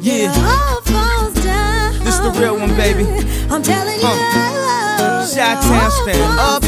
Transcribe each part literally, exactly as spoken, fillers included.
Yeah, this the real one, baby. I'm telling you, uh. Chi-Town stand up.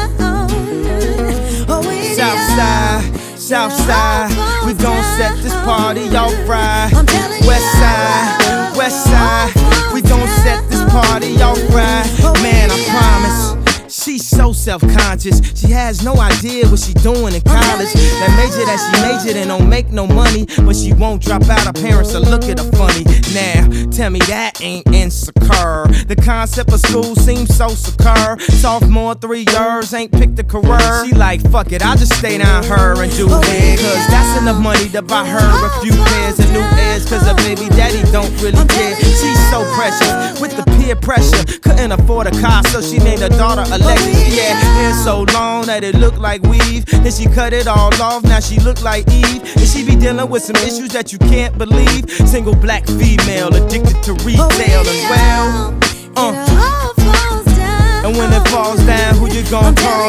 Southside, Southside, we gon' set this party off right. Westside, Westside, we gon' set this party off right. Man, I promise. She's so self-conscious, she has no idea what she doing in college. That major that she majored in don't make no money, but she won't drop out, her parents will look at her funny. Now, tell me that ain't insecure. The concept of school seems so secure. Sophomore, three years, ain't picked a career. She like, fuck it, I'll just stay down her and do it, cause that's enough money to buy her a few pairs of new ears, cause her baby daddy don't really care. She's so precious, with the peer pressure, couldn't afford a car, so she named her daughter Alexis. She had hair so long that it looked like weave. Then she cut it all off, now she look like Eve. And she be dealing with some issues that you can't believe. Single black female, addicted to retail as well. Uh. And when it falls down, who you gon' call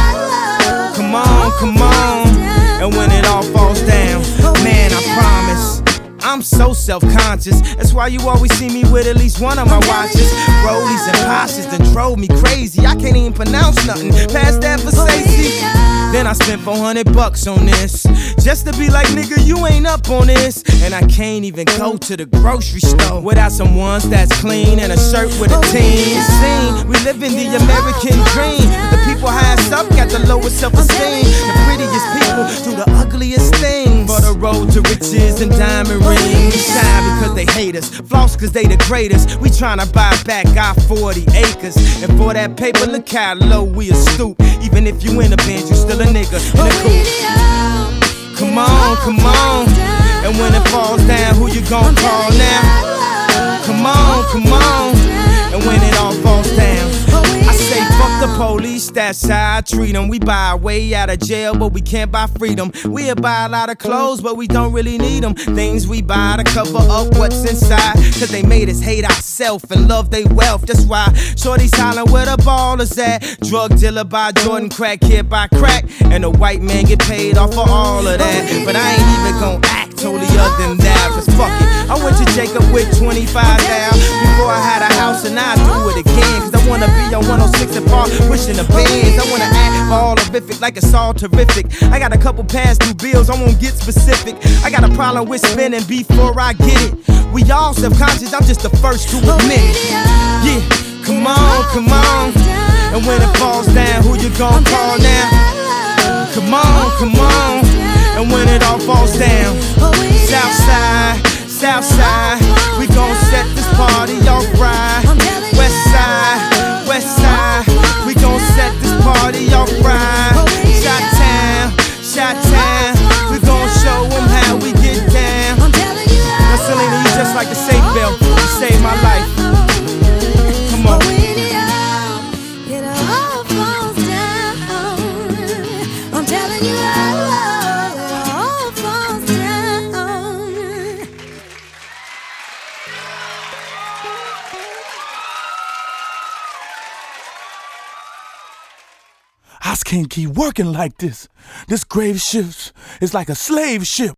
now? Come on, come on. And when it all falls down, man, I promise I'm so self-conscious. That's why you always see me with at least one of my watches. Rollies and Porsches done drove me crazy. I can't even pronounce nothing past that for Stacey. Then I spent four hundred bucks on this, just to be like, nigga, you ain't up on this. And I can't even go to the grocery store without some ones that's clean and a shirt with a team. Scene, we live in the American dream. The people highest up got the lowest self-esteem. The prettiest people do the ugliest things. For the road to riches and diamond rings. Shine because they hate us, floss cause they the greatest. We tryna buy back our forty acres. And for that paper, look how low we a stoop. Even if you in a Benz, you still a nigga in a coupe. Come on, come on. And when it falls down, who you gon' call now? Come on, come on. And when it all falls down, I say fuck the police, that's how I treat them. We buy our way out of jail, but we can't buy freedom. We'll buy a lot of clothes, but we don't really need them. Things we buy to cover up what's inside, cause they made us hate ourselves and love they wealth. That's why shorty's hollering where the ball is at. Drug dealer buy Jordan, crack kid buy crack, and the white man get paid off for all of that. But I ain't even gon' act totally other than that, cause fuck it, I went to Jacob with twenty-five thousand before I had a house, and I do it again. Cause I wanna be on one oh six and Park, wishing the bands. I wanna act all horrific like it's all terrific. I got a couple past due bills, I won't get specific. I got a problem with spending before I get it. We all self-conscious, I'm just the first to admit it. Yeah, come on, come on. And when it falls down, who you gon' call now? Come on, come on. And when it all falls down, Southside, Southside, we gon' set this party off right. Westside, Westside, we gon' set this party off right. Chi-Town, Chi-Town, we gon' show them how we get down. Now Selena, you just like a safe belt, you saved my life. Come on. I'm telling you, I can't keep working like this. This grave ship is like a slave ship.